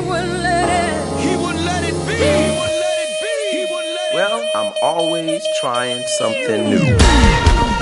wouldn't let it. He wouldn't let it be. He wouldn't let it be. He wouldn't let it be. Well, I'm always trying something new.